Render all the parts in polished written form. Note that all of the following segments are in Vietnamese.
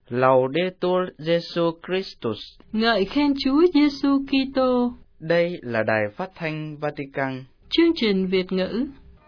Laudetur Jesus Christus. Ngợi khen Chúa Giêsu Kitô. Đây là đài phát thanh Vatican. Chương trình Việt ngữ.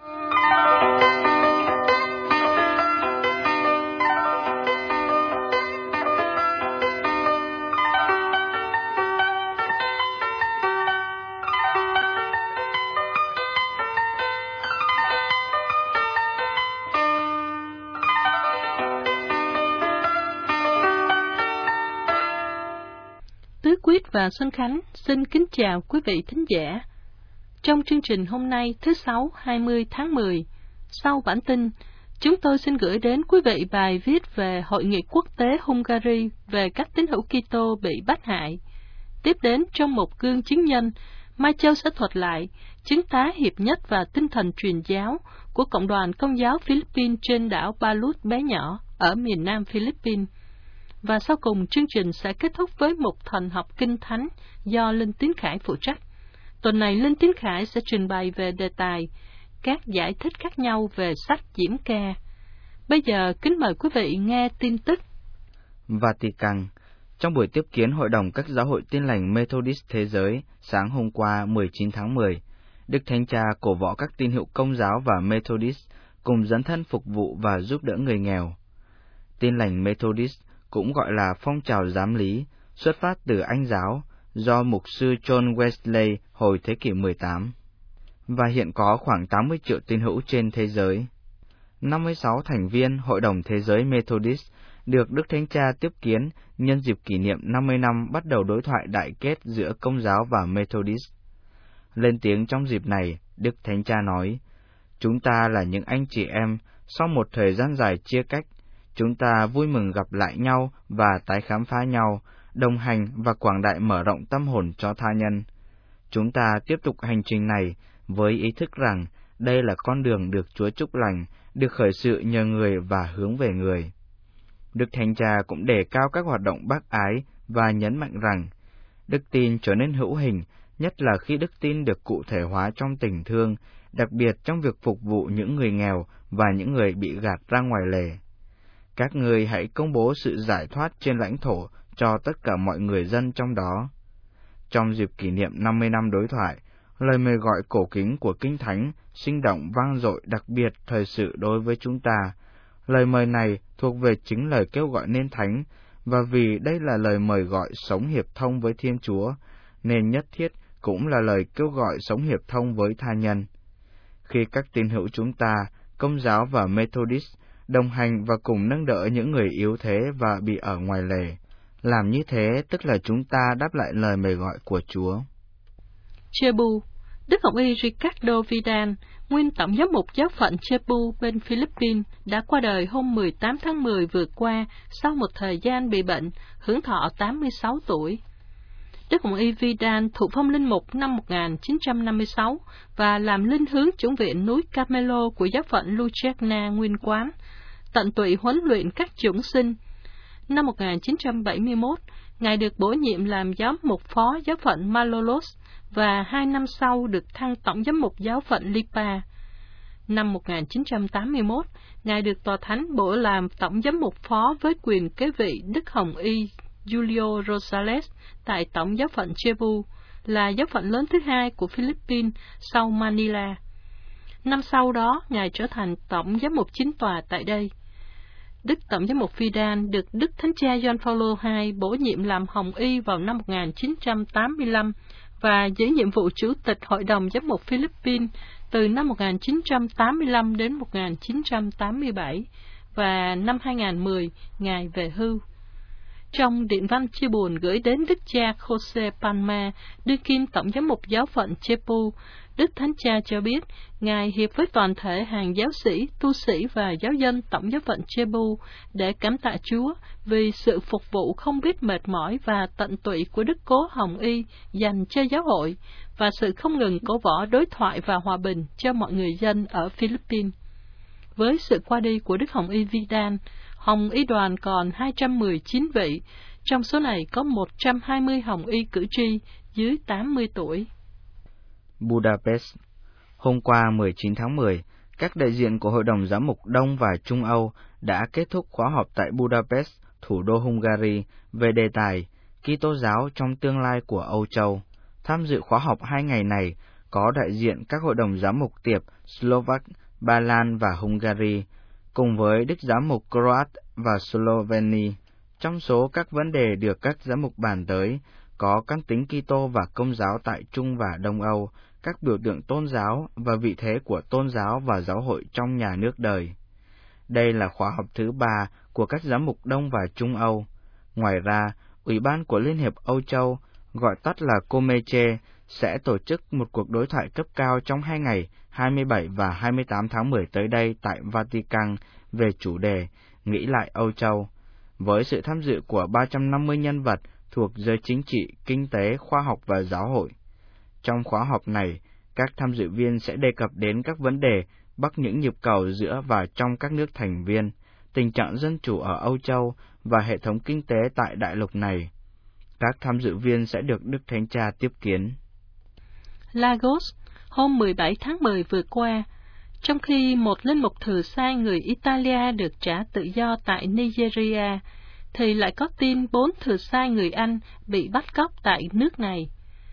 Tứ Quyết và Xuân Khánh xin kính chào quý vị thính giả. Trong chương trình hôm nay thứ Sáu 20 tháng 10, sau bản tin, chúng tôi xin gửi đến quý vị bài viết về Hội nghị quốc tế Hungary về các tín hữu Kitô bị bắt hại. Tiếp đến trong một gương chứng nhân, Mai Châu sẽ thuật lại chứng tá hiệp nhất và tinh thần truyền giáo của Cộng đoàn Công giáo Philippines trên đảo Balut bé nhỏ ở miền nam Philippines. Và sau cùng, chương trình sẽ kết thúc với một thần học kinh thánh do Linh Tiến Khải phụ trách. Tuần này, Linh Tiến Khải sẽ trình bày về đề tài các giải thích khác nhau về sách Diễm Ca. Bây giờ, kính mời quý vị nghe tin tức. Vatican. Trong buổi tiếp kiến Hội đồng các giáo hội Tin lành Methodist Thế giới sáng hôm qua 19 tháng 10, Đức Thánh Cha cổ võ các tín hữu Công giáo và Methodist cùng dấn thân phục vụ và giúp đỡ người nghèo. Tin lành Methodist cũng gọi là phong trào giám lý, xuất phát từ Anh giáo, do mục sư John Wesley hồi thế kỷ 18, và hiện có khoảng 80 triệu tín hữu trên thế giới. 56 thành viên Hội đồng Thế giới Methodist được Đức Thánh Cha tiếp kiến nhân dịp kỷ niệm 50 năm bắt đầu đối thoại đại kết giữa Công giáo và Methodist. Lên tiếng trong dịp này, Đức Thánh Cha nói, chúng ta là những anh chị em, sau một thời gian dài chia cách, chúng ta vui mừng gặp lại nhau và tái khám phá nhau, đồng hành và quảng đại mở rộng tâm hồn cho tha nhân. Chúng ta tiếp tục hành trình này với ý thức rằng đây là con đường được Chúa chúc lành, được khởi sự nhờ người và hướng về người. Đức Thánh Cha cũng đề cao các hoạt động bác ái và nhấn mạnh rằng đức tin trở nên hữu hình, nhất là khi đức tin được cụ thể hóa trong tình thương, đặc biệt trong việc phục vụ những người nghèo và những người bị gạt ra ngoài lề. Các ngươi hãy công bố sự giải thoát trên lãnh thổ cho tất cả mọi người dân trong đó. Trong dịp kỷ niệm 50 năm đối thoại, lời mời gọi cổ kính của Kinh Thánh sinh động vang dội đặc biệt thời sự đối với chúng ta. Lời mời này thuộc về chính lời kêu gọi nên thánh, và vì đây là lời mời gọi sống hiệp thông với Thiên Chúa, nên nhất thiết cũng là lời kêu gọi sống hiệp thông với tha nhân. Khi các tín hữu chúng ta, Công giáo và Methodist, đồng hành và cùng nâng đỡ những người yếu thế và bị ở ngoài lề, làm như thế tức là chúng ta đáp lại lời mời gọi của Chúa. Cebu. Đức Hồng Y Ricardo Vidal, nguyên tổng giám mục giáo phận Cebu bên Philippines, đã qua đời hôm 18 tháng 10 vừa qua sau một thời gian bị bệnh, hưởng thọ 86 tuổi. Đức Hồng Y Vidal thụ phong linh mục năm 1956 và làm linh hướng chủng viện núi Carmelo của giáo phận Lucerna nguyên quán, tận tụy huấn luyện các chủng sinh. Năm 1971, Ngài được bổ nhiệm làm giám mục phó giáo phận Malolos và 2 năm sau được thăng tổng giám mục giáo phận Lipa. Năm 1981, Ngài được Tòa Thánh bổ làm tổng giám mục phó với quyền kế vị Đức Hồng Y Julio Rosales tại tổng giáo phận Cebu, là giáo phận lớn thứ hai của Philippines sau Manila. Năm sau đó, Ngài trở thành tổng giám mục chính tòa tại đây. Đức tổng giám mục Vidal được Đức Thánh Cha Gioan Phaolô II bổ nhiệm làm Hồng Y vào năm 1985 và giữ nhiệm vụ chủ tịch Hội đồng Giám mục Philippines từ năm 1985 đến 1987, và năm 2010, Ngài về hưu. Trong điện văn chia buồn gửi đến Đức cha Jose Palma, đương kim tổng giám mục giáo phận Cebu, Đức Thánh Cha cho biết, Ngài hiệp với toàn thể hàng giáo sĩ, tu sĩ và giáo dân tổng giáo phận Cebu để cảm tạ Chúa vì sự phục vụ không biết mệt mỏi và tận tụy của Đức Cố Hồng Y dành cho giáo hội, và sự không ngừng cổ võ đối thoại và hòa bình cho mọi người dân ở Philippines. Với sự qua đi của Đức Hồng Y Vidal, Hồng Y đoàn còn 219 vị, trong số này có 120 Hồng Y cử tri dưới 80 tuổi. Budapest. Hôm qua 19 tháng 10, các đại diện của Hội đồng Giám mục Đông và Trung Âu đã kết thúc khóa họp tại Budapest thủ đô Hungary, về đề tài Kitô giáo trong tương lai của Âu Châu. Tham dự khóa học 2 ngày này có đại diện các hội đồng giám mục tiệp Slovak, Ba Lan và Hungary, cùng với Đức giám mục Croat và Slovenia. Trong số các vấn đề được các giám mục bàn tới, có căn tính Kitô và Công giáo tại Trung và Đông Âu, các biểu tượng tôn giáo và vị thế của tôn giáo và giáo hội trong nhà nước đời. Đây là khóa học thứ 3 của các giám mục Đông và Trung Âu. Ngoài ra, Ủy ban của Liên hiệp Âu Châu, gọi tắt là Comeche, sẽ tổ chức một cuộc đối thoại cấp cao trong 2 ngày 27 và 28 tháng 10 tới đây tại Vatican về chủ đề Nghĩ lại Âu Châu, với sự tham dự của 350 nhân vật thuộc giới chính trị, kinh tế, khoa học và giáo hội. Trong khóa họp này, các tham dự viên sẽ đề cập đến các vấn đề bắt những nhịp cầu giữa và trong các nước thành viên, tình trạng dân chủ ở Âu Châu và hệ thống kinh tế tại đại lục này. Các tham dự viên sẽ được Đức Thánh Cha tiếp kiến. Lagos, hôm 17 tháng 10 vừa qua, trong khi một linh mục thừa sai người Italia được trả tự do tại Nigeria, thì lại có tin 4 thừa sai người Anh bị bắt cóc tại nước này.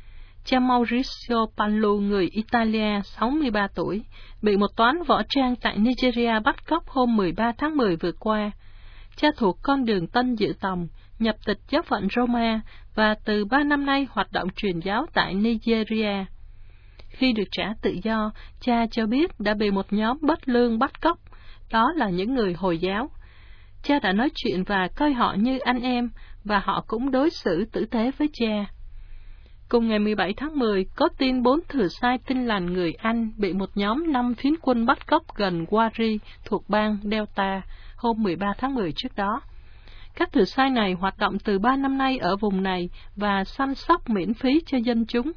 Cha Mauricio Pallu, người Italia, 63 tuổi, bị một toán võ trang tại Nigeria bắt cóc hôm 13 tháng 10 vừa qua. Cha thuộc con đường Tân Dự Tòng, nhập tịch giáo phận Roma và từ 3 năm nay hoạt động truyền giáo tại Nigeria. Khi được trả tự do, cha cho biết đã bị một nhóm bất lương bắt cóc, đó là những người Hồi giáo. Cha đã nói chuyện và coi họ như anh em, và họ cũng đối xử tử tế với cha. Cùng ngày 17 tháng 10, có tin 4 thừa sai tin lành người Anh bị một nhóm 5 phiến quân bắt cóc gần Wari thuộc bang Delta hôm 13 tháng 10 trước đó. Các thừa sai này hoạt động từ 3 năm nay ở vùng này và săn sóc miễn phí cho dân chúng.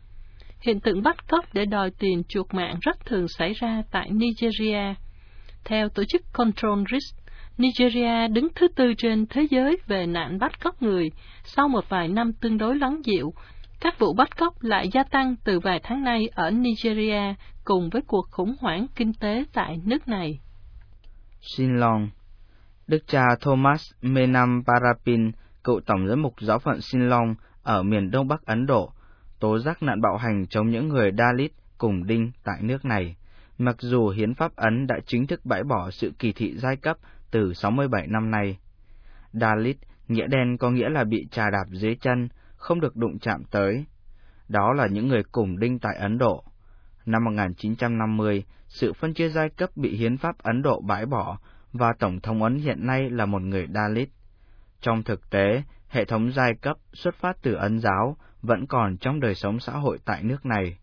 Hiện tượng bắt cóc để đòi tiền chuộc mạng rất thường xảy ra tại Nigeria. Theo tổ chức Control Risk, Nigeria đứng thứ 4 trên thế giới về nạn bắt cóc người. Sau một vài năm tương đối lắng dịu, các vụ bắt cóc lại gia tăng từ vài tháng nay ở Nigeria cùng với cuộc khủng hoảng kinh tế tại nước này. Shillong. Đức cha Thomas Menam Parapin, cựu tổng giám mục giáo phận Shillong ở miền đông bắc Ấn Độ, tố giác nạn bạo hành chống những người Dalit cùng Đinh tại nước này, mặc dù hiến pháp Ấn đã chính thức bãi bỏ sự kỳ thị giai cấp từ 67 năm nay. Dalit, nghĩa đen có nghĩa là bị chà đạp dưới chân, không được đụng chạm tới. Đó là những người cùng Đinh tại Ấn Độ. Năm 1950, sự phân chia giai cấp bị hiến pháp Ấn Độ bãi bỏ, và Tổng thống Ấn hiện nay là một người Dalit. Trong thực tế, hệ thống giai cấp xuất phát từ Ấn giáo vẫn còn trong đời sống xã hội tại nước này.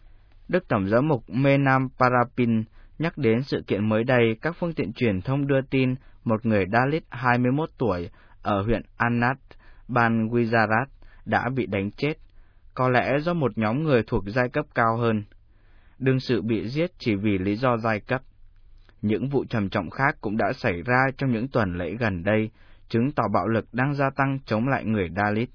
Đức Tổng giám mục Menam Parapin nhắc đến sự kiện mới đây các phương tiện truyền thông đưa tin một người Dalit 21 tuổi ở huyện Anat, bang Gujarat đã bị đánh chết, có lẽ do một nhóm người thuộc giai cấp cao hơn. Đương sự bị giết chỉ vì lý do giai cấp. Những vụ trầm trọng khác cũng đã xảy ra trong những tuần lễ gần đây, chứng tỏ bạo lực đang gia tăng chống lại người Dalit.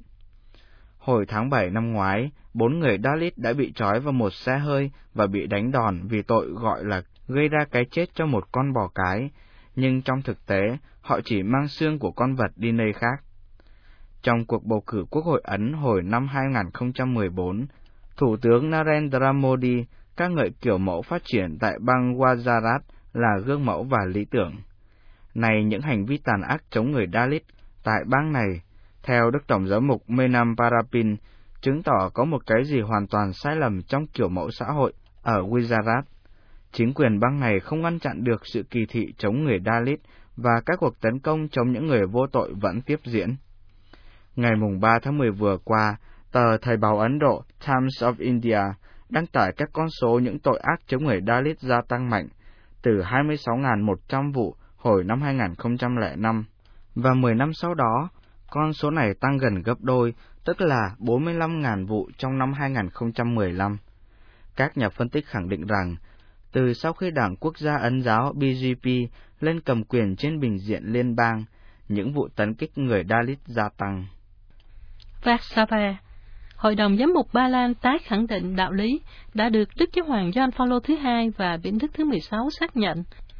Hồi tháng 7 năm ngoái, 4 người Dalit đã bị trói vào một xe hơi và bị đánh đòn vì tội gọi là gây ra cái chết cho một con bò cái, nhưng trong thực tế, họ chỉ mang xương của con vật đi nơi khác. Trong cuộc bầu cử Quốc hội Ấn hồi năm 2014, Thủ tướng Narendra Modi ca ngợi kiểu mẫu phát triển tại bang Gujarat là gương mẫu và lý tưởng. Này, những hành vi tàn ác chống người Dalit tại bang này, theo Đức Tổng giám mục Menam Parapin, chứng tỏ có một cái gì hoàn toàn sai lầm trong kiểu mẫu xã hội ở Gujarat. Chính quyền bang này không ngăn chặn được sự kỳ thị chống người Dalit và các cuộc tấn công chống những người vô tội vẫn tiếp diễn. Ngày 3 tháng 10 vừa qua, tờ Thời báo Ấn Độ Times of India đăng tải các con số những tội ác chống người Dalit gia tăng mạnh, từ 26.100 vụ hồi năm 2005, và 10 năm sau đó, con số này tăng gần gấp đôi, tức là 45.000 vụ trong năm 2015. Các nhà phân tích khẳng định rằng, từ sau khi Đảng Quốc gia Ấn giáo BJP lên cầm quyền trên bình diện liên bang, những vụ tấn kích người Dalit gia tăng. Warsaw, Hội đồng Giám mục Ba Lan tái khẳng định đạo lý đã được Đức Giáo hoàng Gioan Phaolô thứ hai và Biển Đức thứ 16 xác nhận.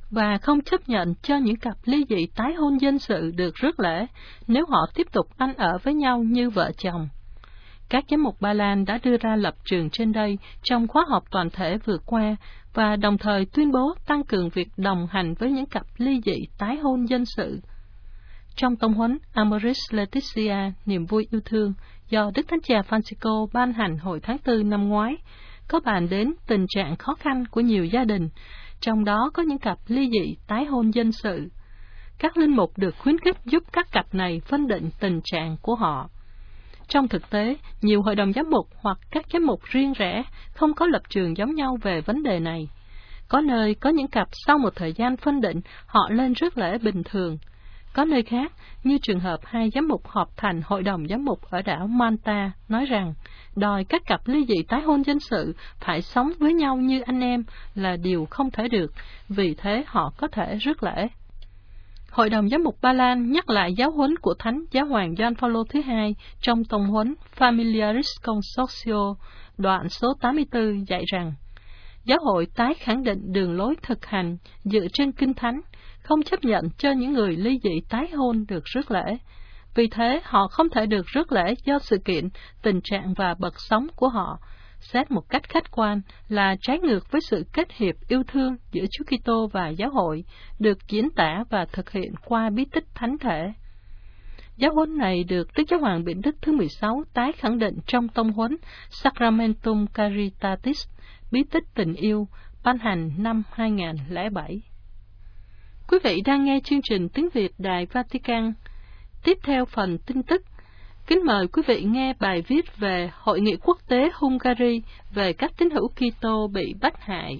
và không chấp nhận cho những cặp ly dị tái hôn dân sự được rước lễ nếu họ tiếp tục ăn ở với nhau như vợ chồng. Các giám mục Ba Lan đã đưa ra lập trường trên đây trong khóa họp toàn thể vừa qua và đồng thời tuyên bố tăng cường việc đồng hành với những cặp ly dị tái hôn dân sự. Trong tông huấn Amoris Laetitia, niềm vui yêu thương, do Đức Thánh Cha Francisco ban hành hồi tháng 4 năm ngoái, có bàn đến tình trạng khó khăn của nhiều gia đình, trong đó có những cặp ly dị tái hôn dân sự. Các linh mục được khuyến khích giúp các cặp này phân định tình trạng của họ. Trong thực tế, nhiều hội đồng giám mục hoặc các giám mục riêng rẽ không có lập trường giống nhau về vấn đề này. Có nơi có những cặp sau một thời gian phân định họ lên rước lễ bình thường. Có nơi khác, như trường hợp hai giám mục họp thành hội đồng giám mục ở đảo Malta, nói rằng đòi các cặp ly dị tái hôn dân sự phải sống với nhau như anh em là điều không thể được, vì thế họ có thể rước lễ. Hội đồng giám mục Ba Lan nhắc lại giáo huấn của Thánh Giáo hoàng Gioan Phaolô thứ hai trong tông huấn Familiaris Consortio, đoạn số 84 dạy rằng giáo hội tái khẳng định đường lối thực hành dựa trên Kinh Thánh, không chấp nhận cho những người ly dị tái hôn được rước lễ. Vì thế, họ không thể được rước lễ do sự kiện, tình trạng và bậc sống của họ, xét một cách khách quan là trái ngược với sự kết hiệp yêu thương giữa Chúa Kitô và giáo hội, được diễn tả và thực hiện qua bí tích thánh thể. Giáo huấn này được Đức Giáo hoàng Benedict thứ 16 tái khẳng định trong tông huấn Sacramentum Caritatis, bí tích tình yêu, ban hành năm 2007. Quý vị đang nghe chương trình tiếng Việt Đài Vatican. Tiếp theo phần tin tức, kính mời quý vị nghe bài viết về Hội nghị quốc tế Hungary về các tín hữu Kitô bị bắt hại.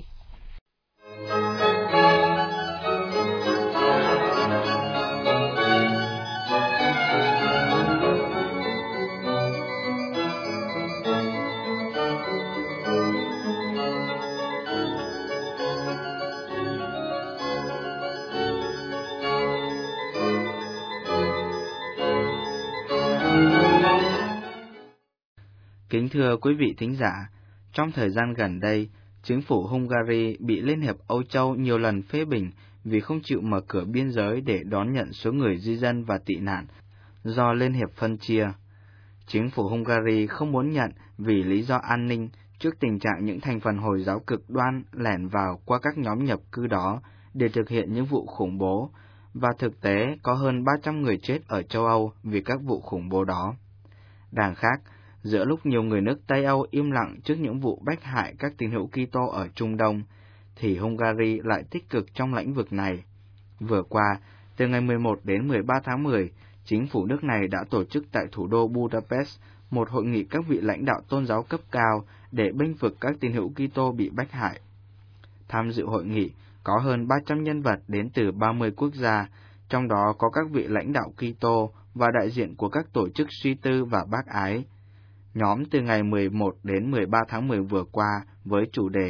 Kính thưa quý vị thính giả, trong thời gian gần đây, chính phủ Hungary bị Liên hiệp Âu Châu nhiều lần phê bình vì không chịu mở cửa biên giới để đón nhận số người di dân và tị nạn do Liên hiệp phân chia. Chính phủ Hungary không muốn nhận vì lý do an ninh trước tình trạng những thành phần Hồi giáo cực đoan lẻn vào qua các nhóm nhập cư đó để thực hiện những vụ khủng bố, và thực tế có hơn 300 người chết ở châu Âu vì các vụ khủng bố đó. Đằng khác, giữa lúc nhiều người nước Tây Âu im lặng trước những vụ bách hại các tín hữu Kitô ở Trung Đông, thì Hungary lại tích cực trong lĩnh vực này. Vừa qua, từ ngày 11 đến 13 tháng 10, chính phủ nước này đã tổ chức tại thủ đô Budapest một hội nghị các vị lãnh đạo tôn giáo cấp cao để bênh vực các tín hữu Kitô bị bách hại. Tham dự hội nghị có hơn 300 nhân vật đến từ 30 quốc gia, trong đó có các vị lãnh đạo Kitô và đại diện của các tổ chức suy tư và bác ái. Nhóm từ ngày 11 đến 13 tháng 10 vừa qua với chủ đề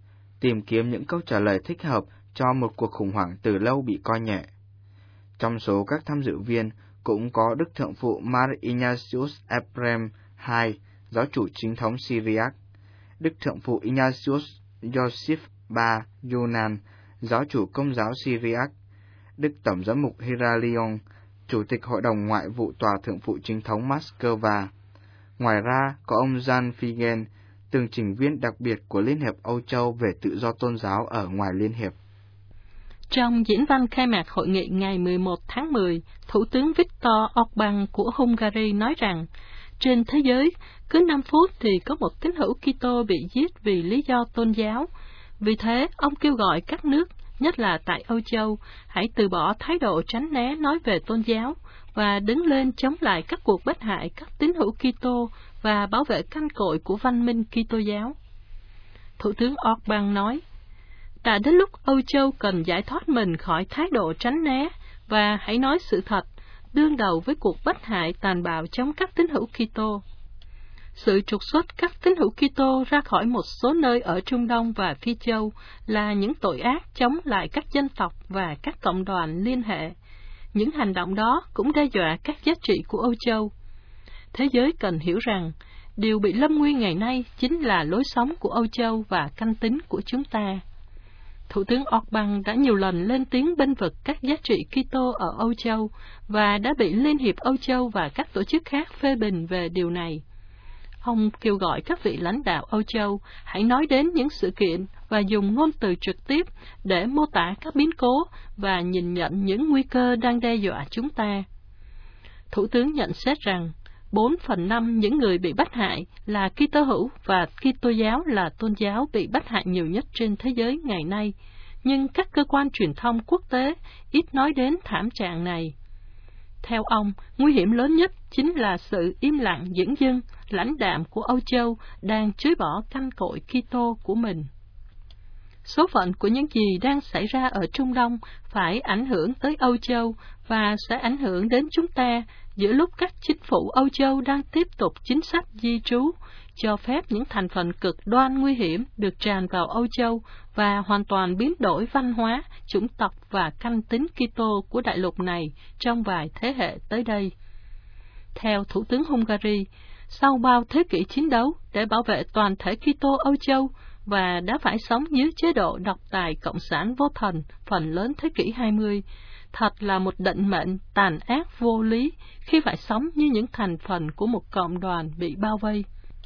tìm kiếm những câu trả lời thích hợp cho một cuộc khủng hoảng từ lâu bị coi nhẹ. Trong số các tham dự viên cũng có Đức Thượng phụ Mar Ignatius Ephraim II, giáo chủ chính thống Syriac, Đức Thượng phụ Ignatius Joseph III Yunan, giáo chủ Công giáo Syriac, Đức Tổng giám mục Hilarion, chủ tịch Hội đồng Ngoại vụ Tòa Thượng phụ chính thống Moscow. Ngoài ra, có ông Jan Figen, tường trình viên đặc biệt của Liên hiệp Âu Châu về tự do tôn giáo ở ngoài Liên hiệp. Trong diễn văn khai mạc hội nghị ngày 11 tháng 10, Thủ tướng Viktor Orbán của Hungary nói rằng, trên thế giới, cứ 5 phút thì có một tín hữu Kitô bị giết vì lý do tôn giáo. Vì thế, ông kêu gọi các nước, nhất là tại Âu Châu, hãy từ bỏ thái độ tránh né nói về tôn giáo và đứng lên chống lại các cuộc bách hại các tín hữu Kitô và bảo vệ căn cội của văn minh Kitô giáo. Thủ tướng Orbán nói, đã đến lúc Âu Châu cần giải thoát mình khỏi thái độ tránh né và hãy nói sự thật, đương đầu với cuộc bách hại tàn bạo chống các tín hữu Kitô. Sự trục xuất các tín hữu Kitô ra khỏi một số nơi ở Trung Đông và Phi Châu là những tội ác chống lại các dân tộc và các cộng đoàn liên hệ. Những hành động đó cũng đe dọa các giá trị của Âu Châu. Thế giới cần hiểu rằng, điều bị lâm nguy ngày nay chính là lối sống của Âu Châu và canh tín của chúng ta. Thủ tướng Orbán đã nhiều lần lên tiếng bênh vực các giá trị Kitô ở Âu Châu và đã bị Liên hiệp Âu Châu và các tổ chức khác phê bình về điều này. Ông kêu gọi các vị lãnh đạo Âu Châu hãy nói đến những sự kiện và dùng ngôn từ trực tiếp để mô tả các biến cố và nhìn nhận những nguy cơ đang đe dọa chúng ta. Thủ tướng nhận xét rằng 4/5 những người bị bắt hại là Kitô hữu và Kitô giáo là tôn giáo bị bắt hại nhiều nhất trên thế giới ngày nay, nhưng các cơ quan truyền thông quốc tế ít nói đến thảm trạng này. Theo ông, nguy hiểm lớn nhất chính là sự im lặng dửng dưng, lãnh đạm của Âu Châu đang chối bỏ căn cội Kitô của mình. Số phận của những gì đang xảy ra ở Trung Đông phải ảnh hưởng tới Âu Châu và sẽ ảnh hưởng đến chúng ta giữa lúc các chính phủ Âu Châu đang tiếp tục chính sách di trú, cho phép những thành phần cực đoan nguy hiểm được tràn vào Âu Châu và hoàn toàn biến đổi văn hóa, chủng tộc và căn tính Kitô của đại lục này trong vài thế hệ tới đây. Theo Thủ tướng Hungary, sau bao thế kỷ chiến đấu để bảo vệ toàn thể Kitô Âu Châu và đã phải sống dưới chế độ độc tài cộng sản vô thần phần lớn thế kỷ 20, thật là một định mệnh tàn ác vô lý khi phải sống như những thành phần của một cộng đoàn bị bao vây.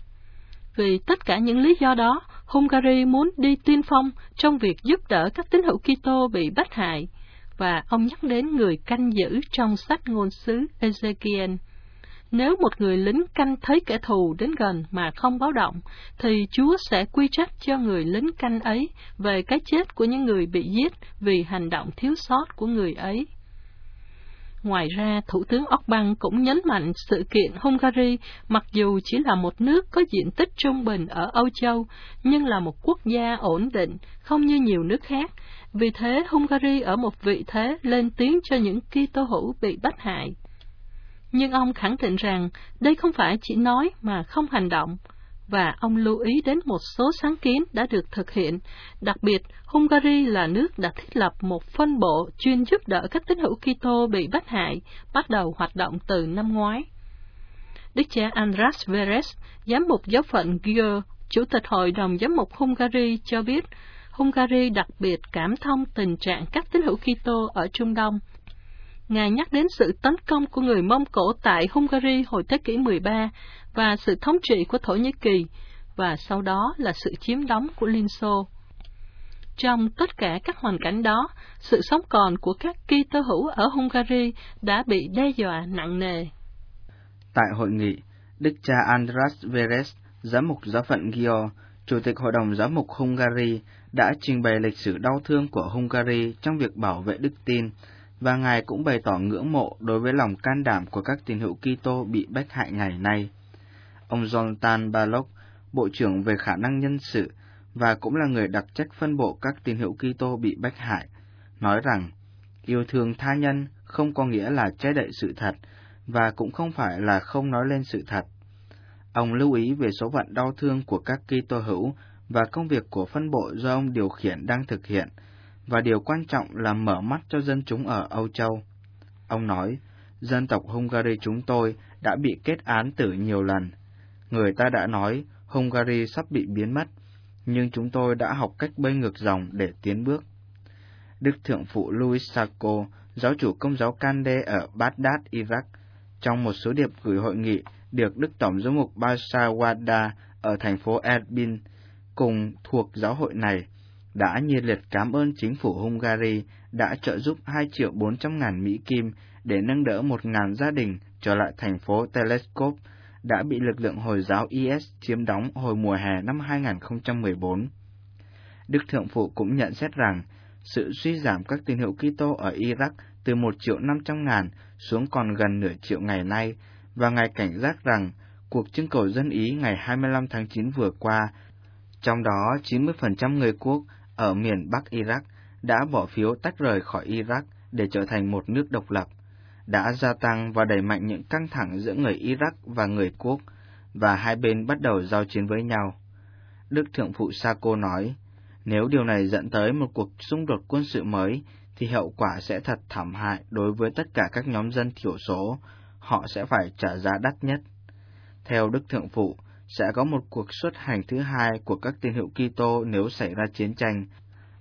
Vì tất cả những lý do đó, Hungary muốn đi tiên phong trong việc giúp đỡ các tín hữu Kitô bị bắt hại, và ông nhắc đến người canh giữ trong sách ngôn sứ Ezekiel. Nếu một người lính canh thấy kẻ thù đến gần mà không báo động, thì Chúa sẽ quy trách cho người lính canh ấy về cái chết của những người bị giết vì hành động thiếu sót của người ấy. Ngoài ra, Thủ tướng Orbán cũng nhấn mạnh sự kiện Hungary, mặc dù chỉ là một nước có diện tích trung bình ở Âu Châu, nhưng là một quốc gia ổn định, không như nhiều nước khác. Vì thế, Hungary ở một vị thế lên tiếng cho những Kitô hữu bị bắt hại. Nhưng ông khẳng định rằng đây không phải chỉ nói mà không hành động, và ông lưu ý đến một số sáng kiến đã được thực hiện. Đặc biệt, Hungary là nước đã thiết lập một phân bộ chuyên giúp đỡ các tín hữu Kitô bị bắt hại, bắt đầu hoạt động từ năm ngoái. Đức cha András Veres, giám mục giáo phận Győr, chủ tịch hội đồng giám mục Hungary cho biết, Hungary đặc biệt cảm thông tình trạng các tín hữu Kitô ở Trung Đông. Ngài nhắc đến sự tấn công của người Mông Cổ tại Hungary hồi thế kỷ 13 và sự thống trị của Thổ Nhĩ Kỳ, và sau đó là sự chiếm đóng của Liên Xô. Trong tất cả các hoàn cảnh đó, sự sống còn của các Kitô hữu ở Hungary đã bị đe dọa nặng nề. Tại hội nghị, Đức cha András Veres, giám mục giáo phận Győr, chủ tịch hội đồng giám mục Hungary, đã trình bày lịch sử đau thương của Hungary trong việc bảo vệ đức tin, và Ngài cũng bày tỏ ngưỡng mộ đối với lòng can đảm của các tín hữu Kitô bị bách hại ngày nay. Ông Zoltán Balogh, Bộ trưởng về khả năng nhân sự và cũng là người đặc trách phân bộ các tín hữu Kitô bị bách hại, nói rằng yêu thương tha nhân không có nghĩa là che đậy sự thật và cũng không phải là không nói lên sự thật. Ông lưu ý về số phận đau thương của các Kitô hữu và công việc của phân bộ do ông điều khiển đang thực hiện, và điều quan trọng là mở mắt cho dân chúng ở Âu Châu. Ông nói, dân tộc Hungary chúng tôi đã bị kết án tử nhiều lần. Người ta đã nói Hungary sắp bị biến mất, nhưng chúng tôi đã học cách bơi ngược dòng để tiến bước. Đức Thượng phụ Louis Sacco, giáo chủ Công giáo Kande ở Baghdad, Iraq, trong một số điệp gửi hội nghị được Đức Tổng giám mục Bashar Wada ở thành phố Erbil cùng thuộc giáo hội này, đã nhiệt liệt cảm ơn chính phủ Hungary đã trợ giúp 2.400.000 Mỹ Kim để nâng đỡ 1.000 gia đình trở lại thành phố Teleskop đã bị lực lượng Hồi giáo IS chiếm đóng hồi mùa hè năm 2014. Đức Thượng phụ cũng nhận xét rằng sự suy giảm các tín hữu Kitô ở Iraq từ 1.500.000 xuống còn gần nửa triệu ngày nay, và Ngài cảnh giác rằng cuộc trưng cầu dân Ý ngày 25 tháng 9 vừa qua, trong đó 90% người quốc ở miền Bắc Iraq đã bỏ phiếu tách rời khỏi Iraq để trở thành một nước độc lập, đã gia tăng và đẩy mạnh những căng thẳng giữa người Iraq và người quốc, và hai bên bắt đầu giao chiến với nhau. Đức Thượng phụ Sacco nói, nếu điều này dẫn tới một cuộc xung đột quân sự mới, thì hậu quả sẽ thật thảm hại đối với tất cả các nhóm dân thiểu số, họ sẽ phải trả giá đắt nhất. Theo Đức Thượng phụ, sẽ có một cuộc xuất hành thứ hai của các tín hữu Kitô nếu xảy ra chiến tranh,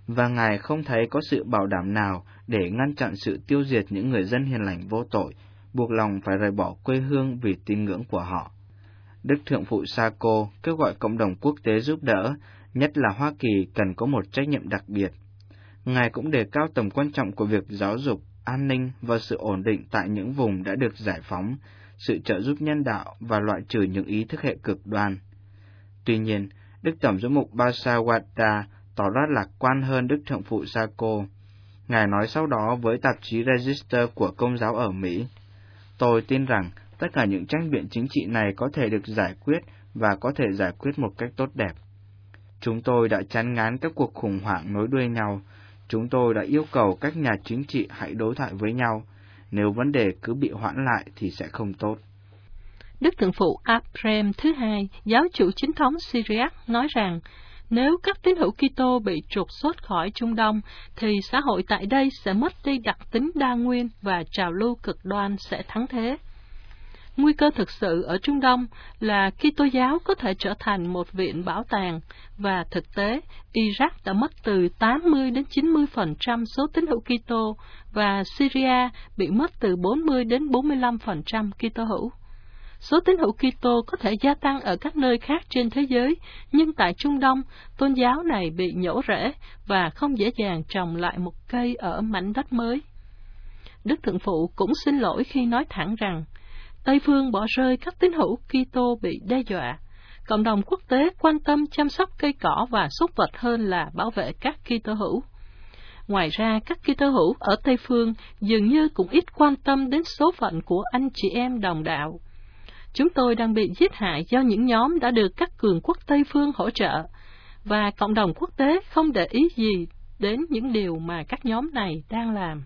và Ngài không thấy có sự bảo đảm nào để ngăn chặn sự tiêu diệt những người dân hiền lành vô tội, buộc lòng phải rời bỏ quê hương vì tín ngưỡng của họ. Đức Thượng phụ Sarko kêu gọi cộng đồng quốc tế giúp đỡ, nhất là Hoa Kỳ cần có một trách nhiệm đặc biệt. Ngài cũng đề cao tầm quan trọng của việc giáo dục, an ninh và sự ổn định tại những vùng đã được giải phóng, sự trợ giúp nhân đạo và loại trừ những ý thức hệ cực đoan. Tuy nhiên, Đức Tổng giám mục Basawada tỏ ra lạc quan hơn Đức Thượng phụ Sarko. Ngài nói sau đó với tạp chí Register của Công giáo ở Mỹ: "Tôi tin rằng tất cả những tranh biện chính trị này có thể được giải quyết và có thể giải quyết một cách tốt đẹp. Chúng tôi đã chán ngán các cuộc khủng hoảng nối đuôi nhau. Chúng tôi đã yêu cầu các nhà chính trị hãy đối thoại với nhau. Nếu vấn đề cứ bị hoãn lại thì sẽ không tốt." Đức Thượng phụ Abraham thứ hai, giáo chủ chính thống Syriac, nói rằng nếu các tín hữu Kitô bị trục xuất khỏi Trung Đông, thì xã hội tại đây sẽ mất đi đặc tính đa nguyên và trào lưu cực đoan sẽ thắng thế. Nguy cơ thực sự ở Trung Đông là Kitô giáo có thể trở thành một viện bảo tàng, và thực tế, Iraq đã mất từ 80 đến 90% số tín hữu Kitô, và Syria bị mất từ 40 đến 45% Kitô hữu. Số tín hữu Kitô có thể gia tăng ở các nơi khác trên thế giới, nhưng tại Trung Đông, tôn giáo này bị nhổ rễ và không dễ dàng trồng lại một cây ở mảnh đất mới. Đức Thượng phụ cũng xin lỗi khi nói thẳng rằng Tây phương bỏ rơi các tín hữu Kitô bị đe dọa. Cộng đồng quốc tế quan tâm chăm sóc cây cỏ và súc vật hơn là bảo vệ các Kitô hữu. Ngoài ra, các Kitô hữu ở Tây phương dường như cũng ít quan tâm đến số phận của anh chị em đồng đạo. Chúng tôi đang bị giết hại do những nhóm đã được các cường quốc Tây phương hỗ trợ, và cộng đồng quốc tế không để ý gì đến những điều mà các nhóm này đang làm.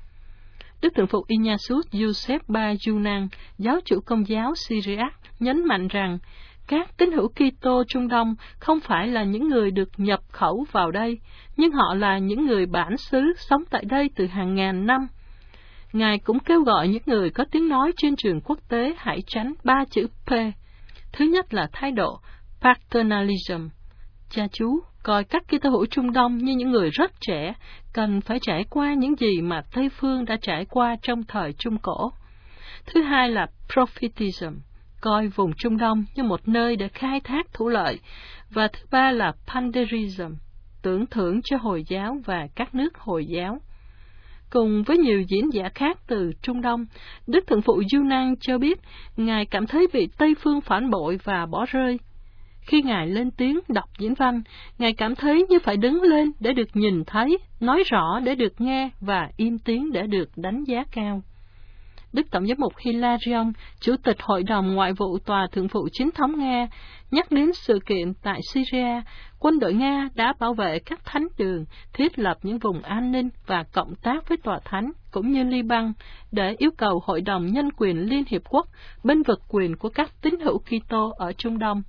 Đức Thượng phụ Ignatius Joseph Bajunan, giáo chủ Công giáo Syriac, nhấn mạnh rằng các tín hữu Kitô Trung Đông không phải là những người được nhập khẩu vào đây, nhưng họ là những người bản xứ sống tại đây từ hàng ngàn năm. Ngài cũng kêu gọi những người có tiếng nói trên trường quốc tế hãy tránh 3 chữ P. Thứ nhất là thái độ paternalism. Cha chú coi các Kitô hữu Trung Đông như những người rất trẻ, cần phải trải qua những gì mà Tây phương đã trải qua trong thời Trung Cổ. Thứ hai là prophetism, coi vùng Trung Đông như một nơi để khai thác thụ lợi. Và thứ ba là panderism, tưởng thưởng cho Hồi giáo và các nước Hồi giáo. Cùng với nhiều diễn giả khác từ Trung Đông, Đức Thượng phụ Yunan cho biết Ngài cảm thấy bị Tây phương phản bội và bỏ rơi. Khi Ngài lên tiếng đọc diễn văn, Ngài cảm thấy như phải đứng lên để được nhìn thấy, nói rõ để được nghe và im tiếng để được đánh giá cao. Đức Tổng giám mục Hilarion, Chủ tịch Hội đồng Ngoại vụ Tòa Thượng phụ Chính thống Nga, nhắc đến sự kiện tại Syria, quân đội Nga đã bảo vệ các thánh đường, thiết lập những vùng an ninh và cộng tác với Tòa Thánh, cũng như Liban, để yêu cầu Hội đồng Nhân quyền Liên Hiệp Quốc bênh vực quyền của các tín hữu Kitô ở Trung Đông.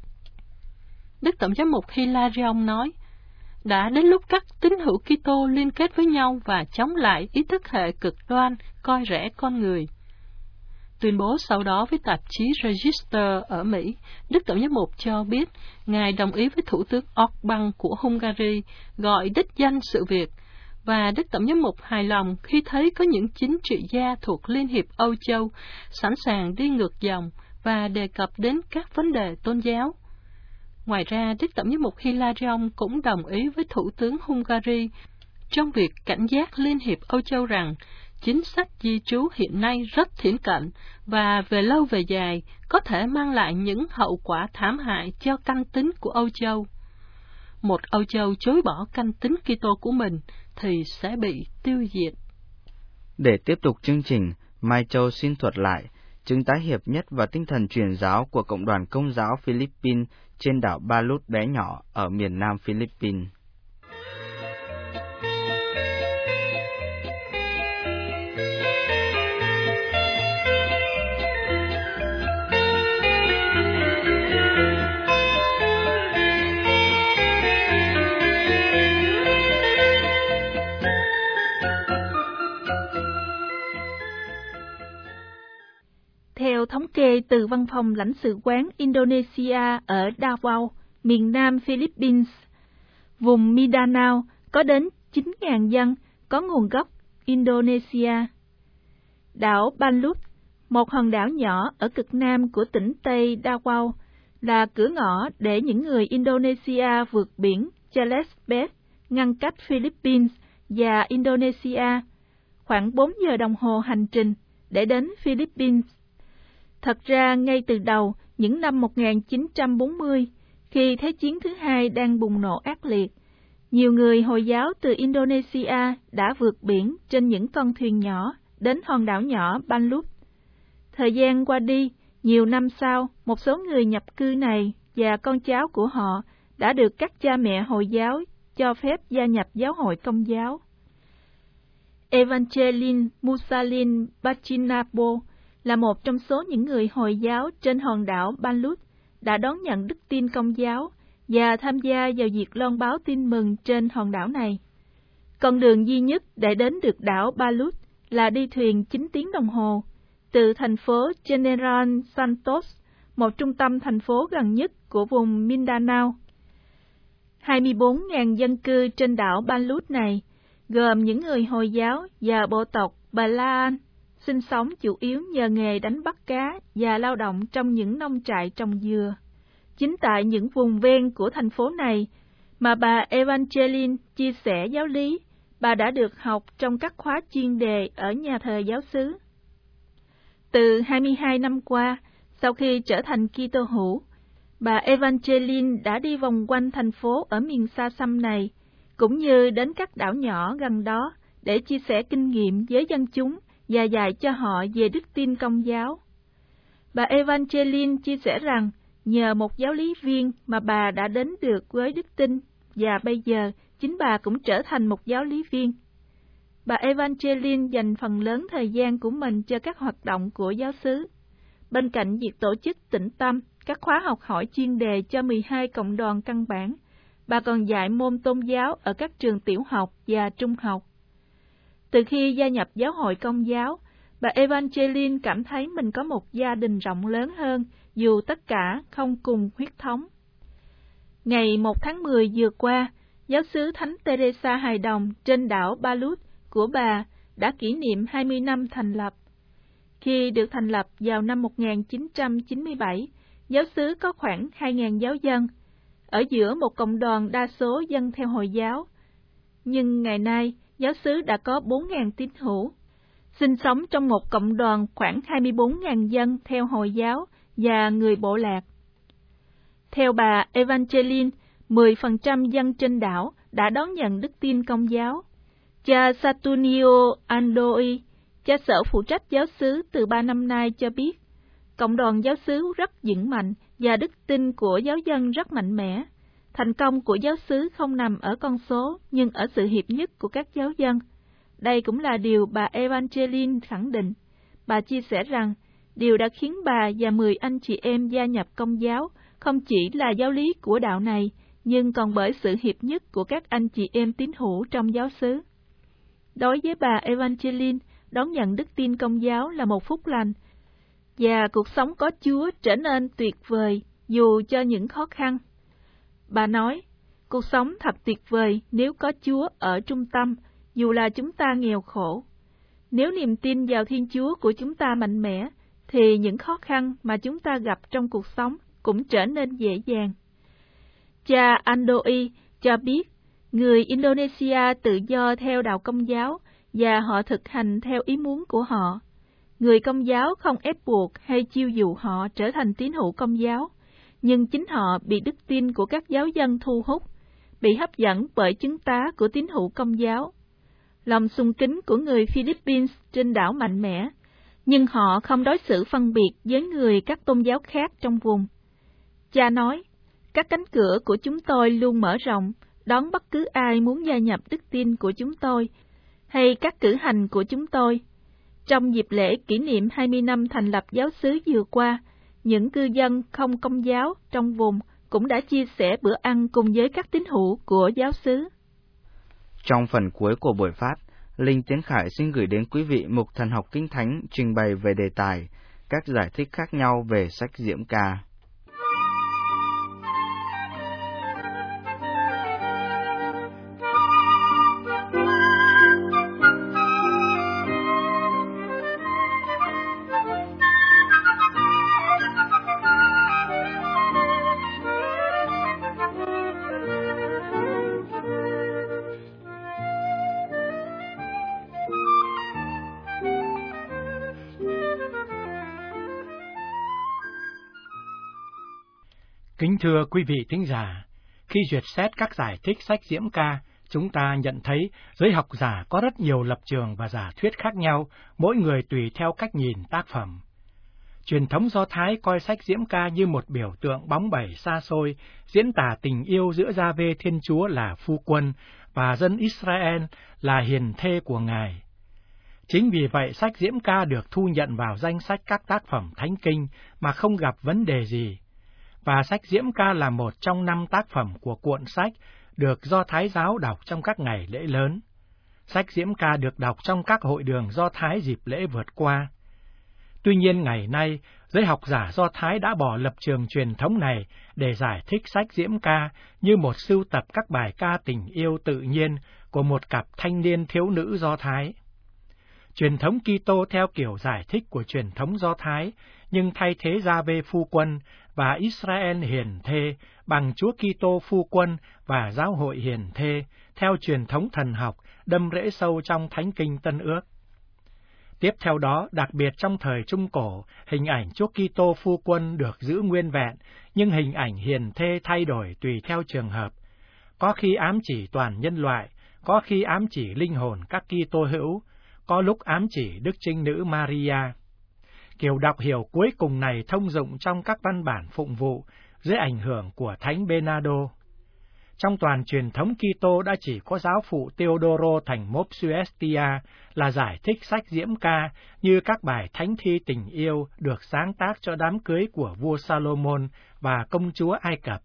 Đức Tổng giám mục Hilarion nói, đã đến lúc các tín hữu Kitô liên kết với nhau và chống lại ý thức hệ cực đoan, coi rẻ con người. Tuyên bố sau đó với tạp chí Register ở Mỹ, Đức Tổng giám mục cho biết Ngài đồng ý với Thủ tướng Orbán của Hungary gọi đích danh sự việc, và Đức Tổng giám mục hài lòng khi thấy có những chính trị gia thuộc Liên hiệp Âu Châu sẵn sàng đi ngược dòng và đề cập đến các vấn đề tôn giáo. Ngoài ra, Đức Tổng giám mục Hilarion cũng đồng ý với Thủ tướng Hungary trong việc cảnh giác Liên hiệp Âu Châu rằng chính sách di trú hiện nay rất thiển cận và về lâu về dài có thể mang lại những hậu quả thảm hại cho căn tín của Âu Châu. Một Âu Châu chối bỏ căn tín Kitô của mình thì sẽ bị tiêu diệt. Để tiếp tục chương trình, Mai Châu xin thuật lại chứng tái hiệp nhất và tinh thần truyền giáo của Cộng đoàn Công giáo Philippines trên đảo Balut bé nhỏ ở miền nam Philippines. Theo thống kê từ Văn phòng lãnh sự quán Indonesia ở Davao, miền nam Philippines, vùng Mindanao, có đến 9.000 dân có nguồn gốc Indonesia. Đảo Banlut, một hòn đảo nhỏ ở cực nam của tỉnh Tây Davao, là cửa ngõ để những người Indonesia vượt biển Celebes Bay, ngăn cách Philippines và Indonesia khoảng 4 giờ đồng hồ hành trình để đến Philippines. Thật ra, ngay từ đầu những năm 1940, khi Thế chiến thứ hai đang bùng nổ ác liệt, nhiều người Hồi giáo từ Indonesia đã vượt biển trên những con thuyền nhỏ đến hòn đảo nhỏ Banlut. Thời gian qua đi, nhiều năm sau, một số người nhập cư này và con cháu của họ đã được các cha mẹ Hồi giáo cho phép gia nhập giáo hội Công giáo. Evangeline Musalin Bachinabo là một trong số những người Hồi giáo trên hòn đảo Banlut đã đón nhận đức tin Công giáo và tham gia vào việc loan báo tin mừng trên hòn đảo này. Con đường duy nhất để đến được đảo Banlut là đi thuyền 9 tiếng đồng hồ, từ thành phố General Santos, một trung tâm thành phố gần nhất của vùng Mindanao. 24.000 dân cư trên đảo Banlut này, gồm những người Hồi giáo và bộ tộc Balaan, sinh sống chủ yếu nhờ nghề đánh bắt cá và lao động trong những nông trại trồng dừa. Chính tại những vùng ven của thành phố này mà bà Evangeline chia sẻ giáo lý, bà đã được học trong các khóa chuyên đề ở nhà thờ giáo xứ. Từ 22 năm qua, sau khi trở thành Kitô hữu, bà Evangeline đã đi vòng quanh thành phố ở miền xa xăm này, cũng như đến các đảo nhỏ gần đó để chia sẻ kinh nghiệm với dân chúng và dạy cho họ về đức tin Công giáo. Bà Evangeline chia sẻ rằng nhờ một giáo lý viên mà bà đã đến được với đức tin, và bây giờ chính bà cũng trở thành một giáo lý viên. Bà Evangeline dành phần lớn thời gian của mình cho các hoạt động của giáo xứ. Bên cạnh việc tổ chức tĩnh tâm, các khóa học hỏi chuyên đề cho 12 cộng đoàn căn bản, bà còn dạy môn tôn giáo ở các trường tiểu học và trung học. Từ khi gia nhập giáo hội Công giáo, bà Evangeline cảm thấy mình có một gia đình rộng lớn hơn, dù tất cả không cùng huyết thống. Ngày 1 tháng 10 vừa qua, giáo xứ Thánh Teresa Hài Đồng trên đảo Banlut của bà đã kỷ niệm 20 năm thành lập. Khi được thành lập vào năm 1997, giáo xứ có khoảng 2.000 giáo dân, ở giữa một cộng đoàn đa số dân theo Hồi giáo. Nhưng ngày nay, giáo xứ đã có 4.000 tín hữu, sinh sống trong một cộng đoàn khoảng 24.000 dân theo Hồi giáo và người bộ lạc. Theo bà Evangeline, 10% dân trên đảo đã đón nhận đức tin Công giáo. Cha Saturnio Andoi, cha sở phụ trách giáo xứ từ 3 năm nay cho biết, cộng đoàn giáo xứ rất vững mạnh và đức tin của giáo dân rất mạnh mẽ. Thành công của giáo xứ không nằm ở con số, nhưng ở sự hiệp nhất của các giáo dân. Đây cũng là điều bà Evangeline khẳng định. Bà chia sẻ rằng, điều đã khiến bà và 10 anh chị em gia nhập Công giáo không chỉ là giáo lý của đạo này, nhưng còn bởi sự hiệp nhất của các anh chị em tín hữu trong giáo xứ. Đối với bà Evangeline, đón nhận đức tin Công giáo là một phúc lành, và cuộc sống có Chúa trở nên tuyệt vời dù cho những khó khăn. Bà nói, cuộc sống thật tuyệt vời nếu có Chúa ở trung tâm, dù là chúng ta nghèo khổ. Nếu niềm tin vào Thiên Chúa của chúng ta mạnh mẽ, thì những khó khăn mà chúng ta gặp trong cuộc sống cũng trở nên dễ dàng. Cha Andoi cho biết, người Indonesia tự do theo đạo Công giáo và họ thực hành theo ý muốn của họ. Người Công giáo không ép buộc hay chiêu dụ họ trở thành tín hữu Công giáo, nhưng chính họ bị đức tin của các giáo dân thu hút, bị hấp dẫn bởi chứng tá của tín hữu Công giáo. Lòng sùng kính của người Philippines trên đảo mạnh mẽ, nhưng họ không đối xử phân biệt với người các tôn giáo khác trong vùng. Cha nói, các cánh cửa của chúng tôi luôn mở rộng, đón bất cứ ai muốn gia nhập đức tin của chúng tôi, hay các cử hành của chúng tôi. Trong dịp lễ kỷ niệm 20 năm thành lập giáo xứ vừa qua, những cư dân không Công giáo trong vùng cũng đã chia sẻ bữa ăn cùng với các tín hữu của giáo xứ. Trong phần cuối của buổi phát, Linh Tiến Khải xin gửi đến quý vị mục Thần học Kinh Thánh trình bày về đề tài các giải thích khác nhau về sách Diễm Ca. Kính thưa quý vị thính giả, khi duyệt xét các giải thích sách Diễm Ca, chúng ta nhận thấy giới học giả có rất nhiều lập trường và giả thuyết khác nhau, mỗi người tùy theo cách nhìn tác phẩm. Truyền thống Do Thái coi sách Diễm Ca như một biểu tượng bóng bẩy xa xôi, diễn tả tình yêu giữa Gia-vê Thiên Chúa là phu quân và dân Israel là hiền thê của Ngài. Chính vì vậy, sách Diễm Ca được thu nhận vào danh sách các tác phẩm thánh kinh mà không gặp vấn đề gì. Và sách Diễm Ca là một trong 5 tác phẩm của cuộn sách được Do Thái giáo đọc trong các ngày lễ lớn. Sách Diễm Ca được đọc trong các hội đường Do Thái dịp lễ vượt qua. Tuy nhiên ngày nay, giới học giả Do Thái đã bỏ lập trường truyền thống này để giải thích sách Diễm Ca như một sưu tập các bài ca tình yêu tự nhiên của một cặp thanh niên thiếu nữ Do Thái. Truyền thống Kitô theo kiểu giải thích của truyền thống Do Thái, nhưng thay thế Gia-vê phu quân và Israel hiền thê bằng Chúa Kitô phu quân và giáo hội hiền thê theo truyền thống thần học đâm rễ sâu trong Thánh Kinh Tân Ước. Tiếp theo đó, đặc biệt trong thời Trung Cổ, hình ảnh Chúa Kitô phu quân được giữ nguyên vẹn, nhưng hình ảnh hiền thê thay đổi tùy theo trường hợp. Có khi ám chỉ toàn nhân loại, có khi ám chỉ linh hồn các Kitô hữu, có lúc ám chỉ Đức Trinh Nữ Maria. Kiểu đọc hiểu cuối cùng này thông dụng trong các văn bản phụng vụ dưới ảnh hưởng của Thánh Bernardo. Trong toàn truyền thống Kitô đã chỉ có giáo phụ Theodoro thành Mopsuestia là giải thích sách Diễm Ca như các bài thánh thi tình yêu được sáng tác cho đám cưới của vua Salomon và công chúa Ai Cập.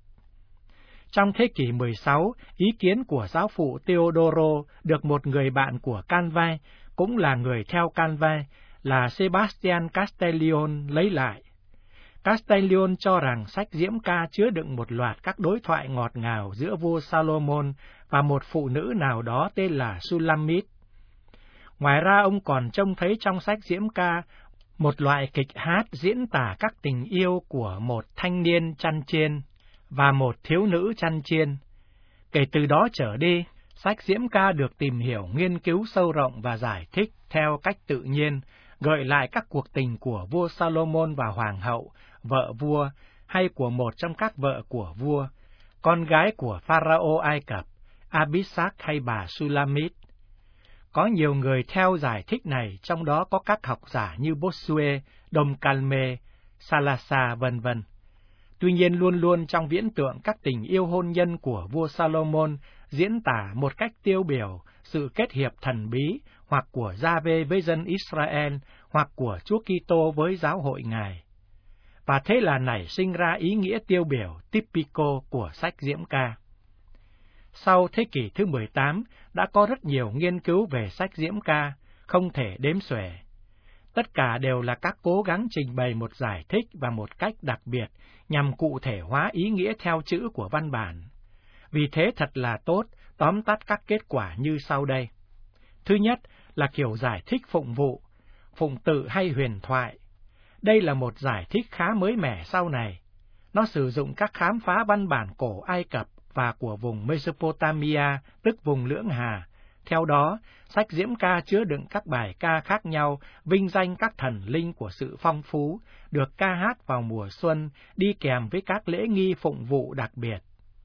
Trong thế kỷ 16, ý kiến của giáo phụ Theodoro được một người bạn của Calvin, cũng là người theo Calvin, là Sebastian Castellion lấy lại. Castellion cho rằng sách Diễm Ca chứa đựng một loạt các đối thoại ngọt ngào giữa vua Salomon và một phụ nữ nào đó tên là Sulamit. Ngoài ra, ông còn trông thấy trong sách Diễm Ca một loại kịch hát diễn tả các tình yêu của một thanh niên chăn chiên và một thiếu nữ chăn chiên. Kể từ đó trở đi, sách Diễm Ca được tìm hiểu, nghiên cứu sâu rộng và giải thích theo cách tự nhiên, gợi lại các cuộc tình của vua Salomon và hoàng hậu, vợ vua, hay của một trong các vợ của vua, con gái của Pharaoh Ai Cập, Abishag hay bà Sulamit. Có nhiều người theo giải thích này, trong đó có các học giả như Bossuet, Dom Calme, Salazar v.v. Tuy nhiên luôn luôn trong viễn tượng các tình yêu hôn nhân của vua Salomon diễn tả một cách tiêu biểu sự kết hiệp thần bí hoặc của Gia-vê với dân Israel hoặc của Chúa Kitô với giáo hội Ngài. Và thế là nảy sinh ra ý nghĩa tiêu biểu typico của sách Diễm Ca. Sau thế kỷ thứ 18 đã có rất nhiều nghiên cứu về sách Diễm Ca, không thể đếm xuể. Tất cả đều là các cố gắng trình bày một giải thích và một cách đặc biệt nhằm cụ thể hóa ý nghĩa theo chữ của văn bản. Vì thế thật là tốt, tóm tắt các kết quả như sau đây. Thứ nhất là kiểu giải thích phụng vụ, phụng tự hay huyền thoại. Đây là một giải thích khá mới mẻ sau này. Nó sử dụng các khám phá văn bản cổ Ai Cập và của vùng Mesopotamia, tức vùng Lưỡng Hà. Theo đó, sách Diễm Ca chứa đựng các bài ca khác nhau, vinh danh các thần linh của sự phong phú, được ca hát vào mùa xuân, đi kèm với các lễ nghi phụng vụ đặc biệt.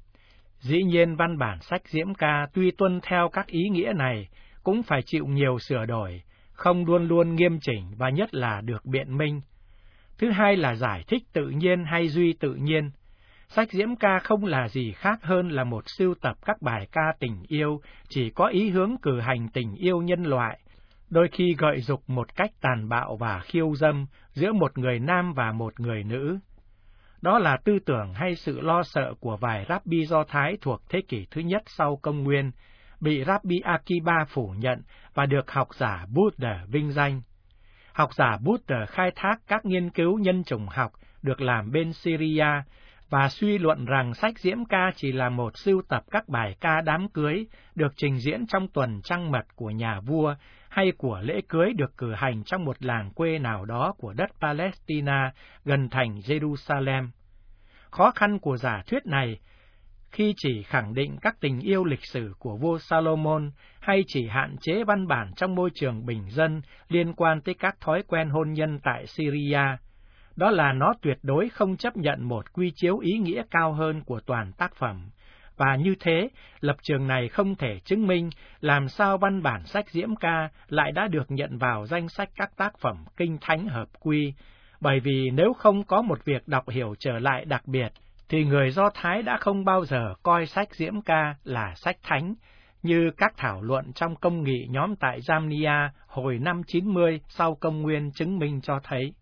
Dĩ nhiên, văn bản sách Diễm Ca tuy tuân theo các ý nghĩa này, cũng phải chịu nhiều sửa đổi, không luôn luôn nghiêm chỉnh và nhất là được biện minh. Thứ hai là giải thích tự nhiên hay duy tự nhiên. Sách Diễm Ca không là gì khác hơn là một sưu tập các bài ca tình yêu, chỉ có ý hướng cử hành tình yêu nhân loại, đôi khi gợi dục một cách tàn bạo và khiêu dâm giữa một người nam và một người nữ. Đó là tư tưởng hay sự lo sợ của vài Rabbi Do Thái thuộc thế kỷ thứ nhất sau công nguyên, bị Rabbi Akiba phủ nhận và được học giả Buddha vinh danh. Học giả Buddha khai thác các nghiên cứu nhân chủng học được làm bên Syria và suy luận rằng sách Diễm Ca chỉ là một sưu tập các bài ca đám cưới được trình diễn trong tuần trăng mật của nhà vua hay của lễ cưới được cử hành trong một làng quê nào đó của đất Palestina gần thành Jerusalem. Khó khăn của giả thuyết này khi chỉ khẳng định các tình yêu lịch sử của vua Salomon hay chỉ hạn chế văn bản trong môi trường bình dân liên quan tới các thói quen hôn nhân tại Syria. Đó là nó tuyệt đối không chấp nhận một quy chiếu ý nghĩa cao hơn của toàn tác phẩm, và như thế, lập trường này không thể chứng minh làm sao văn bản sách Diễm Ca lại đã được nhận vào danh sách các tác phẩm kinh thánh hợp quy, bởi vì nếu không có một việc đọc hiểu trở lại đặc biệt, thì người Do Thái đã không bao giờ coi sách Diễm Ca là sách thánh, như các thảo luận trong công nghị nhóm tại Jamnia hồi năm 90 sau công nguyên chứng minh cho thấy.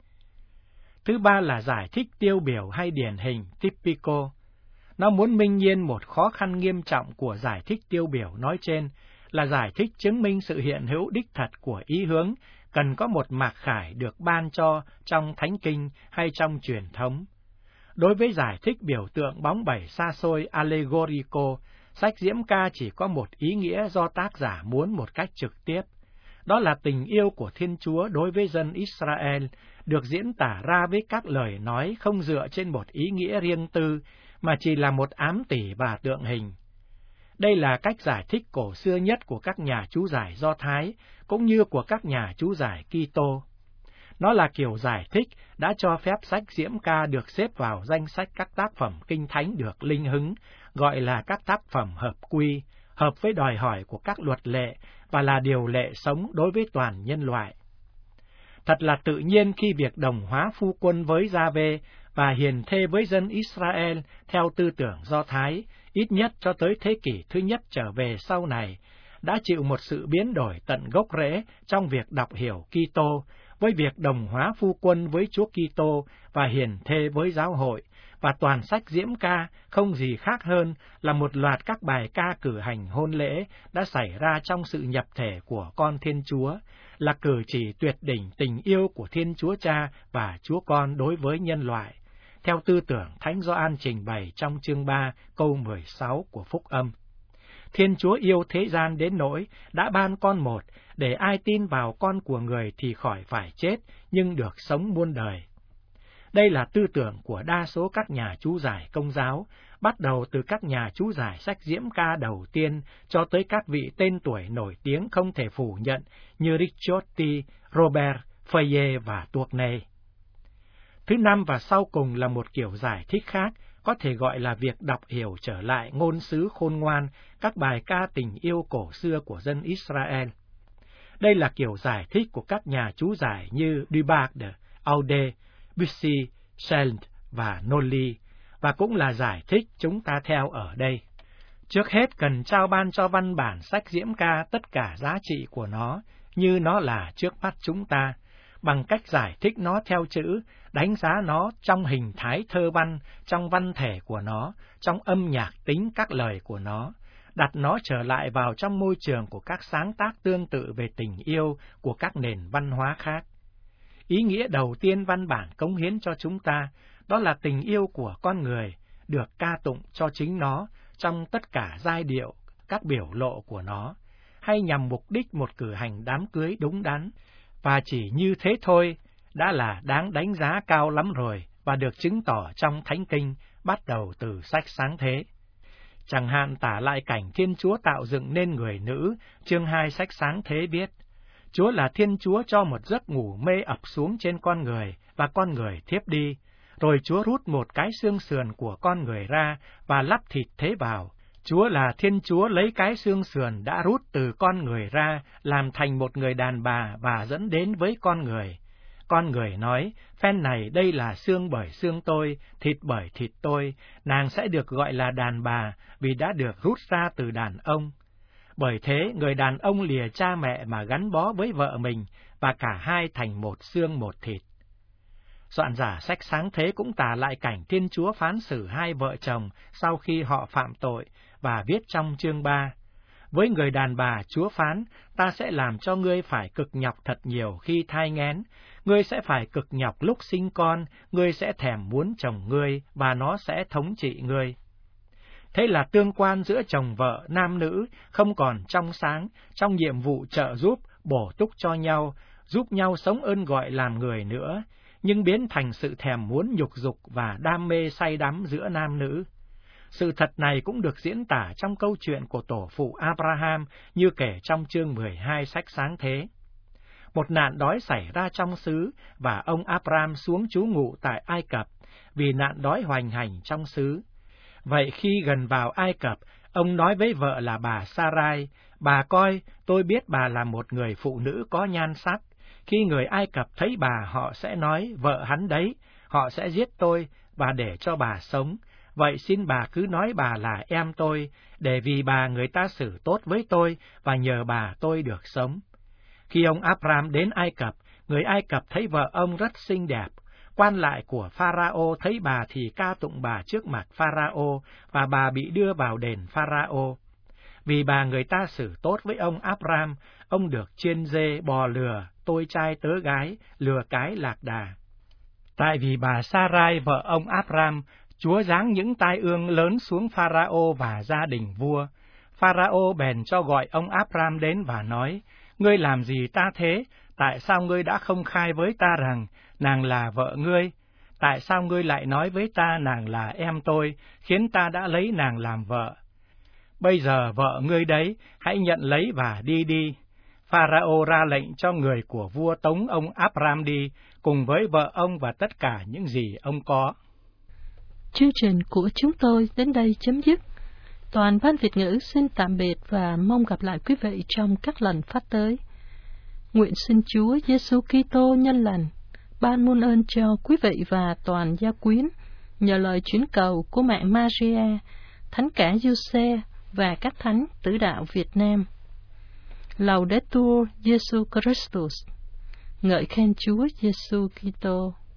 Thứ ba là giải thích tiêu biểu hay điển hình typical. Nó muốn minh nhiên một khó khăn nghiêm trọng của giải thích tiêu biểu nói trên là giải thích chứng minh sự hiện hữu đích thật của ý hướng cần có một mặc khải được ban cho trong thánh kinh hay trong truyền thống. Đối với giải thích biểu tượng bóng bẩy xa xôi allegorico, sách Diễm Ca chỉ có một ý nghĩa do tác giả muốn một cách trực tiếp. Đó là tình yêu của Thiên Chúa đối với dân Israel, được diễn tả ra với các lời nói không dựa trên một ý nghĩa riêng tư, mà chỉ là một ám tỉ và tượng hình. Đây là cách giải thích cổ xưa nhất của các nhà chú giải Do Thái, cũng như của các nhà chú giải Kitô. Nó là kiểu giải thích đã cho phép sách Diễm Ca được xếp vào danh sách các tác phẩm kinh thánh được linh hứng, gọi là các tác phẩm hợp quy, hợp với đòi hỏi của các luật lệ và là điều lệ sống đối với toàn nhân loại. Thật là tự nhiên khi việc đồng hóa phu quân với Gia-vê và hiền thê với dân Israel theo tư tưởng Do Thái, ít nhất cho tới thế kỷ thứ nhất trở về sau này, đã chịu một sự biến đổi tận gốc rễ trong việc đọc hiểu Kitô, với việc đồng hóa phu quân với Chúa Kitô và hiền thê với giáo hội, và toàn sách Diễm Ca không gì khác hơn là một loạt các bài ca cử hành hôn lễ đã xảy ra trong sự nhập thể của con Thiên Chúa, là cử chỉ tuyệt đỉnh tình yêu của Thiên Chúa Cha và Chúa Con đối với nhân loại, theo tư tưởng Thánh Gioan trình bày trong chương 3 câu 16 của Phúc Âm. Thiên Chúa yêu thế gian đến nỗi đã ban con một, để ai tin vào con của người thì khỏi phải chết, nhưng được sống muôn đời. Đây là tư tưởng của đa số các nhà chú giải Công giáo, bắt đầu từ các nhà chú giải sách Diễm Ca đầu tiên cho tới các vị tên tuổi nổi tiếng không thể phủ nhận như Ricciotti, Robert, Feuillet và Tournay. Thứ năm và sau cùng là một kiểu giải thích khác, có thể gọi là việc đọc hiểu trở lại ngôn sứ khôn ngoan các bài ca tình yêu cổ xưa của dân Israel. Đây là kiểu giải thích của các nhà chú giải như Dubard, Audet, Bussy, Scheld và Nolly, và cũng là giải thích chúng ta theo ở đây. Trước hết cần trao ban cho văn bản sách Diễm Ca tất cả giá trị của nó, như nó là trước mắt chúng ta, bằng cách giải thích nó theo chữ, đánh giá nó trong hình thái thơ văn, trong văn thể của nó, trong âm nhạc tính các lời của nó, đặt nó trở lại vào trong môi trường của các sáng tác tương tự về tình yêu của các nền văn hóa khác. Ý nghĩa đầu tiên văn bản cống hiến cho chúng ta, đó là tình yêu của con người, được ca tụng cho chính nó trong tất cả giai điệu, các biểu lộ của nó, hay nhằm mục đích một cử hành đám cưới đúng đắn, và chỉ như thế thôi, đã là đáng đánh giá cao lắm rồi, và được chứng tỏ trong Thánh Kinh, bắt đầu từ sách Sáng Thế. Chẳng hạn tả lại cảnh Thiên Chúa tạo dựng nên người nữ, chương 2 sách Sáng Thế viết: Chúa là Thiên Chúa cho một giấc ngủ mê ập xuống trên con người, và con người thiếp đi. Rồi Chúa rút một cái xương sườn của con người ra, và lắp thịt thế vào. Chúa là Thiên Chúa lấy cái xương sườn đã rút từ con người ra, làm thành một người đàn bà và dẫn đến với con người. Con người nói, phen này đây là xương bởi xương tôi, thịt bởi thịt tôi, nàng sẽ được gọi là đàn bà, vì đã được rút ra từ đàn ông. Bởi thế, người đàn ông lìa cha mẹ mà gắn bó với vợ mình, và cả hai thành một xương một thịt. Soạn giả sách Sáng Thế cũng tả lại cảnh Thiên Chúa phán xử hai vợ chồng sau khi họ phạm tội, và viết trong chương 3: Với người đàn bà, Chúa phán, ta sẽ làm cho ngươi phải cực nhọc thật nhiều khi thai nghén, ngươi sẽ phải cực nhọc lúc sinh con, ngươi sẽ thèm muốn chồng ngươi, và nó sẽ thống trị ngươi. Thế là tương quan giữa chồng vợ, nam nữ, không còn trong sáng, trong nhiệm vụ trợ giúp, bổ túc cho nhau, giúp nhau sống ơn gọi làm người nữa, nhưng biến thành sự thèm muốn nhục dục và đam mê say đắm giữa nam nữ. Sự thật này cũng được diễn tả trong câu chuyện của tổ phụ Abraham như kể trong chương 12 sách Sáng Thế. một nạn đói xảy ra trong xứ và ông Abram xuống trú ngụ tại Ai Cập vì nạn đói hoành hành trong xứ. Vậy khi gần vào Ai Cập, ông nói với vợ là bà Sarai, bà coi, tôi biết bà là một người phụ nữ có nhan sắc. Khi người Ai Cập thấy bà, họ sẽ nói, vợ hắn đấy, họ sẽ giết tôi và để cho bà sống. Vậy xin bà cứ nói bà là em tôi, để vì bà người ta xử tốt với tôi và nhờ bà tôi được sống. Khi ông Abram đến Ai Cập, người Ai Cập thấy vợ ông rất xinh đẹp. Quan lại của Pharaoh thấy bà thì ca tụng bà trước mặt Pharaoh, và bà bị đưa vào đền Pharaoh. Vì bà người ta xử tốt với ông Abram, ông được chiên dê, bò lừa, tôi trai tớ gái, lừa cái lạc đà. Tại vì bà Sarai vợ ông Abram, Chúa giáng những tai ương lớn xuống Pharaoh và gia đình vua. Pharaoh bèn cho gọi ông Abram đến và nói, ngươi làm gì ta thế? Tại sao ngươi đã không khai với ta rằng nàng là vợ ngươi? Tại sao ngươi lại nói với ta nàng là em tôi, khiến ta đã lấy nàng làm vợ? Bây giờ vợ ngươi đấy, hãy nhận lấy và đi đi. Pharaoh ra lệnh cho người của vua tống ông Abram đi, cùng với vợ ông và tất cả những gì ông có. Chương trình của chúng tôi đến đây chấm dứt. Toàn Ban Việt ngữ xin tạm biệt và mong gặp lại quý vị trong các lần phát tới. Nguyện xin Chúa Giêsu Kitô nhân lành ban muôn ơn cho quý vị và toàn gia quyến, nhờ lời chuyển cầu của mẹ Maria, Thánh cả Giuse và các thánh tử đạo Việt Nam. Laudetur Jesu Christus. Ngợi khen Chúa Giêsu Kitô.